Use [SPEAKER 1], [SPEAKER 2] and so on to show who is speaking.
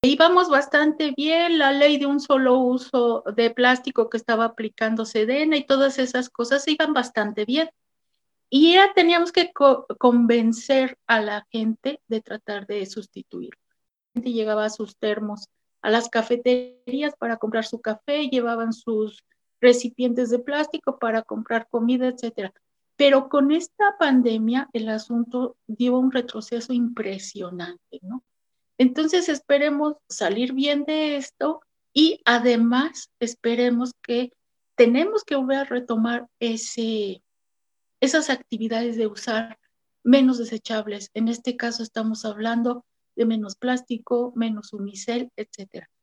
[SPEAKER 1] íbamos bastante bien, la ley de un solo uso de plástico que estaba aplicando Sedena y todas esas cosas iban bastante bien. Y ya teníamos que convencer a la gente de tratar de sustituirlo. La gente llegaba a sus termos a las cafeterías para comprar su café, llevaban sus recipientes de plástico para comprar comida, etcétera. Pero con esta pandemia el asunto dio un retroceso impresionante, ¿no? Entonces esperemos salir bien de esto y además esperemos que tenemos que volver a retomar esas actividades de usar menos desechables. En este caso estamos hablando de menos plástico, menos unicel, etcétera.